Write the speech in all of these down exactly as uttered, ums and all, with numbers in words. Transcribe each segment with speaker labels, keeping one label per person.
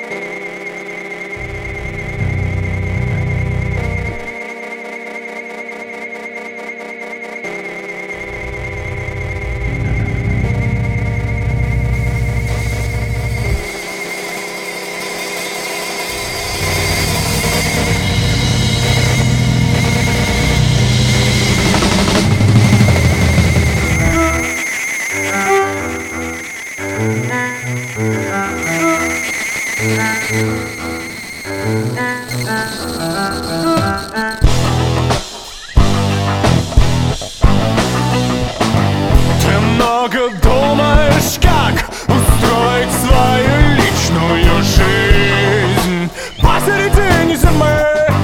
Speaker 1: Ты много думаешь, как устроить свою личную жизнь посередине зимы.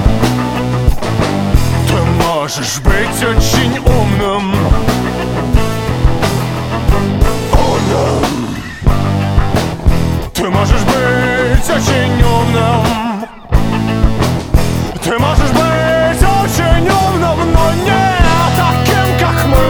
Speaker 1: Ты можешь быть очень умным, умным. Ты можешь быть очень умным. Ты можешь быть очень умным, но не таким, как мы.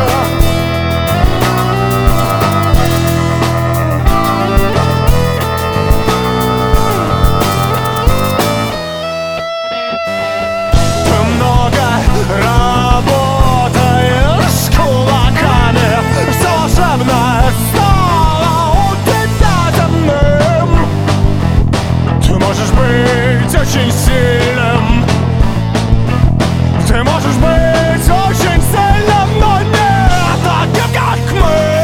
Speaker 1: Ты много работаешь кулаками, волшебное стало у тебя темным. Ты можешь быть очень сильным. Ты можешь быть очень сильным, но не таким, как мы.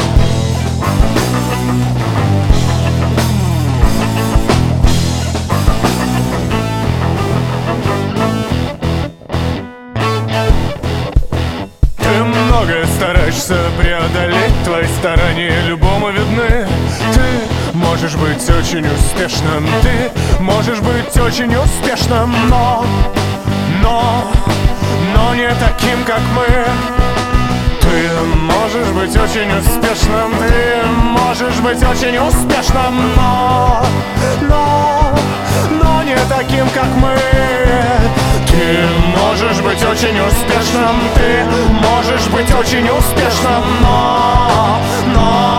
Speaker 1: Ты многое стараешься преодолеть, твои старания любому видны. Ты можешь быть очень успешным, ты можешь быть очень успешным, но, но, но не таким, как мы. Ты можешь быть очень успешным, ты можешь быть очень успешным, но, но, но не таким, как мы. Ты можешь быть очень успешным, ты можешь быть очень успешным, но, но